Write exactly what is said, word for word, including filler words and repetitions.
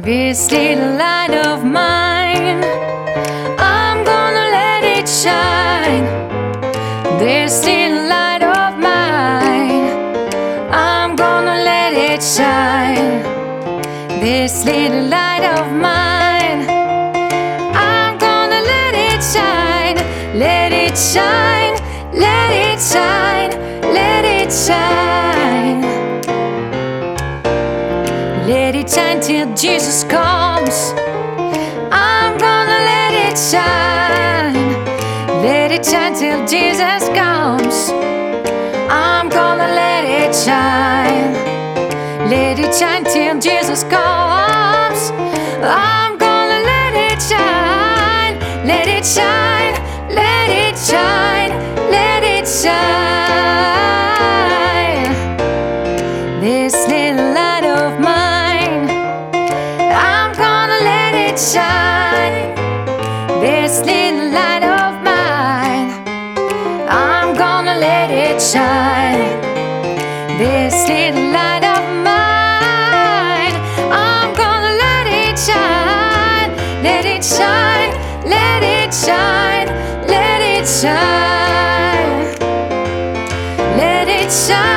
This little light of mine, I'm gonna let it shine. This little light of mine, I'm gonna let it shine. This little light of mine, I'm gonna let it shine. Let it shine, let it shine, let it shine. Let it shine till Jesus comes. I'm gonna let it shine. Let it shine till Jesus comes. I'm gonna let it shine. Let it shine till Jesus comes. I'm gonna let it shine. Let it shine, let it shine, let it shine. This little light of mine, I'm gonna let it shine. This little light of mine, I'm gonna let it shine. This little light of mine, I'm gonna let it shine. Let it shine, let it shine, let it shine. Let it shine.